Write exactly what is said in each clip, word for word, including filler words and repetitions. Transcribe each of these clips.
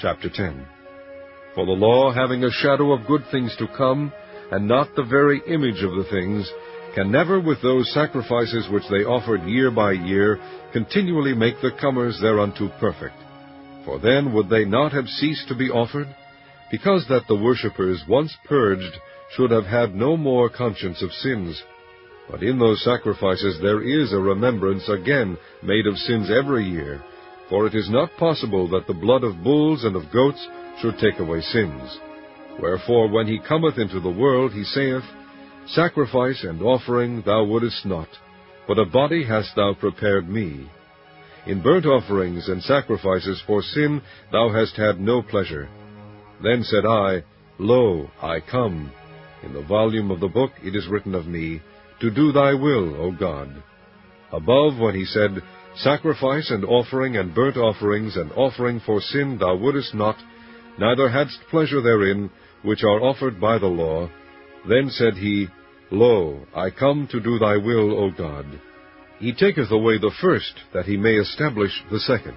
Chapter ten. For the law, having a shadow of good things to come, and not the very image of the things, can never with those sacrifices which they offered year by year continually make the comers thereunto perfect. For then would they not have ceased to be offered? Because that the worshippers, once purged, should have had no more conscience of sins. But in those sacrifices there is a remembrance again made of sins every year. For it is not possible that the blood of bulls and of goats should take away sins. Wherefore, when he cometh into the world, he saith, Sacrifice and offering thou wouldest not, but a body hast thou prepared me. In burnt offerings and sacrifices for sin thou hast had no pleasure. Then said I, Lo, I come. In the volume of the book it is written of me, To do thy will, O God. Above, when he said, Sacrifice and offering and burnt offerings and offering for sin thou wouldest not, neither hadst pleasure therein, which are offered by the law. Then said he, Lo, I come to do thy will, O God. He taketh away the first, that he may establish the second.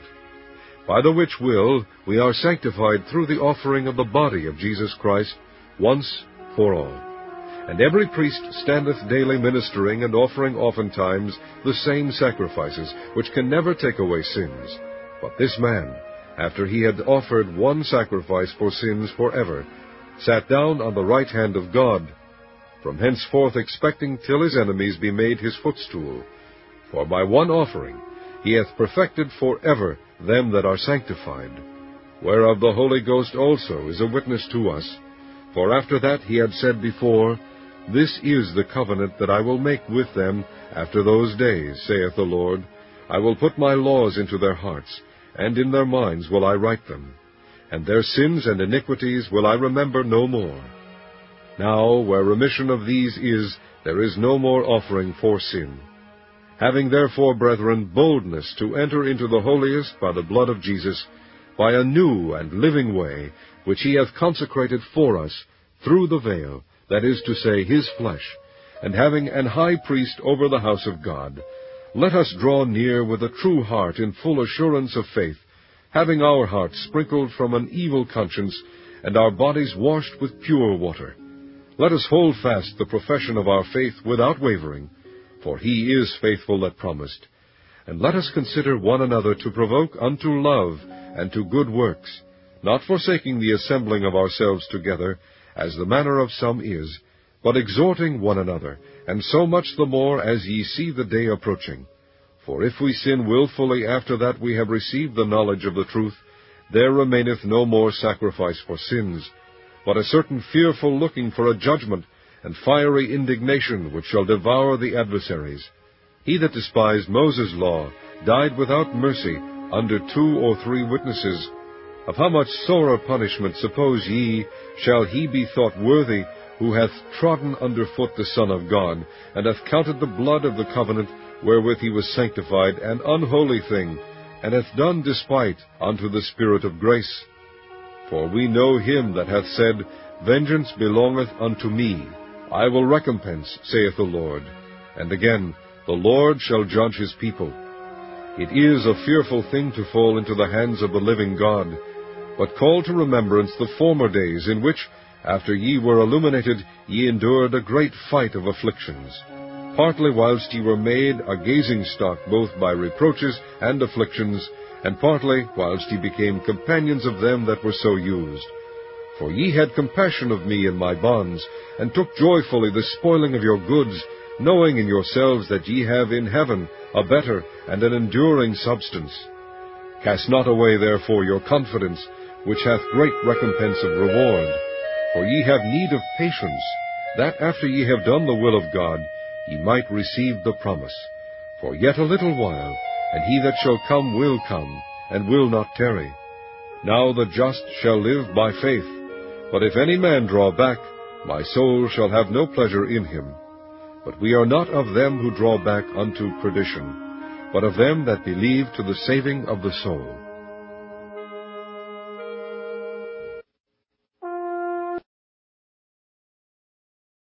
By the which will we are sanctified through the offering of the body of Jesus Christ, once for all. And every priest standeth daily ministering and offering oftentimes the same sacrifices, which can never take away sins. But this man, after he had offered one sacrifice for sins forever, sat down on the right hand of God, from henceforth expecting till his enemies be made his footstool. For by one offering he hath perfected forever them that are sanctified, whereof the Holy Ghost also is a witness to us. For after that he had said before, This is the covenant that I will make with them after those days, saith the Lord. I will put my laws into their hearts, and in their minds will I write them. And their sins and iniquities will I remember no more. Now, where remission of these is, there is no more offering for sin. Having therefore, brethren, boldness to enter into the holiest by the blood of Jesus, by a new and living way, which he hath consecrated for us, through the veil, that is to say, his flesh, and having an high priest over the house of God, let us draw near with a true heart in full assurance of faith, having our hearts sprinkled from an evil conscience, and our bodies washed with pure water. Let us hold fast the profession of our faith without wavering, for he is faithful that promised. And let us consider one another to provoke unto love and to good works, not forsaking the assembling of ourselves together, as the manner of some is, but exhorting one another, and so much the more as ye see the day approaching. For if we sin wilfully after that we have received the knowledge of the truth, there remaineth no more sacrifice for sins, but a certain fearful looking for a judgment, and fiery indignation which shall devour the adversaries. He that despised Moses' law died without mercy under two or three witnesses. Of how much sorer punishment, suppose ye, shall he be thought worthy, who hath trodden under foot the Son of God, and hath counted the blood of the covenant wherewith he was sanctified an unholy thing, and hath done despite unto the Spirit of grace? For we know him that hath said, Vengeance belongeth unto me, I will recompense, saith the Lord. And again, the Lord shall judge his people. It is a fearful thing to fall into the hands of the living God. But call to remembrance the former days, in which, after ye were illuminated, ye endured a great fight of afflictions, partly whilst ye were made a gazing stock both by reproaches and afflictions, and partly whilst ye became companions of them that were so used. For ye had compassion of me in my bonds, and took joyfully the spoiling of your goods, knowing in yourselves that ye have in heaven a better and an enduring substance. Cast not away therefore your confidence, which hath great recompense of reward. For ye have need of patience, that after ye have done the will of God, ye might receive the promise. For yet a little while, and he that shall come will come, and will not tarry. Now the just shall live by faith. But if any man draw back, my soul shall have no pleasure in him. But we are not of them who draw back unto perdition, but of them that believe to the saving of the soul.